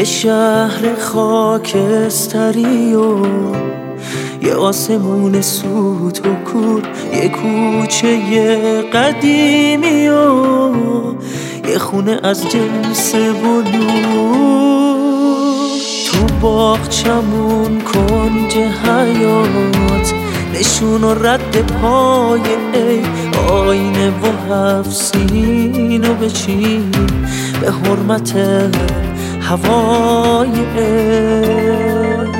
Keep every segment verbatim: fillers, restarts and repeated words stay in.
یه شهر خاکستری و یه آسمون سوت و کور، یه کوچه قدیمی و یه خونه از جنس بلور. تو باغچمون کنج حیات نشون و رد پای ای آینه و هفت سینو بچین به حرمت هوای عید.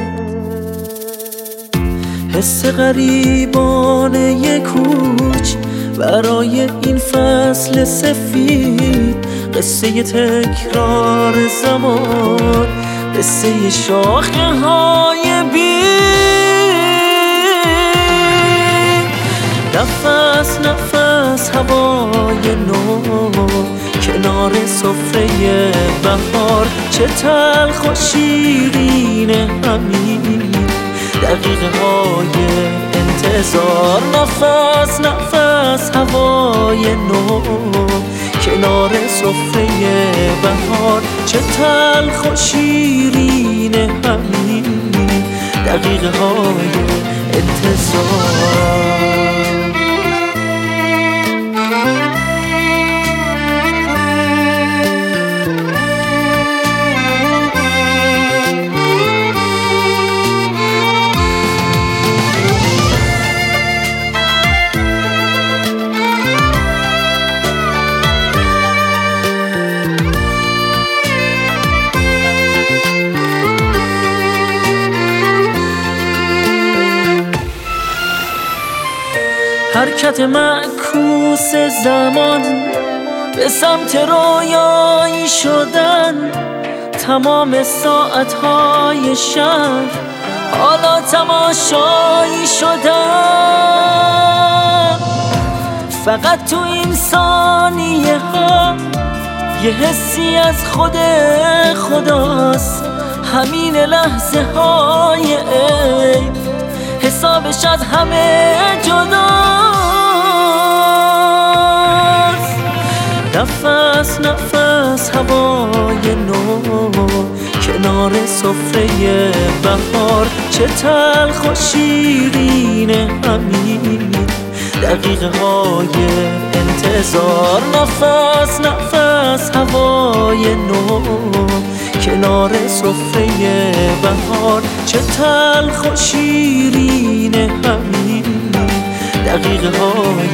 حس غریبانه یه کوچ برای این فصل سفید، قصه تکرار زمان، قصه شاخه های بید. نفس نفس هوای نو کنار سفره بهار، چه تلخ و شیرین همین دقیقه های انتظار. نفس نفس هوای نو کنار سفره بهار، چه تلخ و شیرین همین دقیقه های انتظار. حرکت معکوس زمان به سمت رویایی شدن، تمام ساعتهای شهر حالا تماشایی شدن. فقط تو این ثانیه ها یه حسی از خود خداست، همین لحظه های عید حسابش از همه جداست. نفس نفس هوای نو کنار سفره بهار، چه تلخ و شیرین همین دقیقه های انتظار. نفس نفس هوای نو کنار سفره بهار، چه تلخ و شیرین همین دقیقه های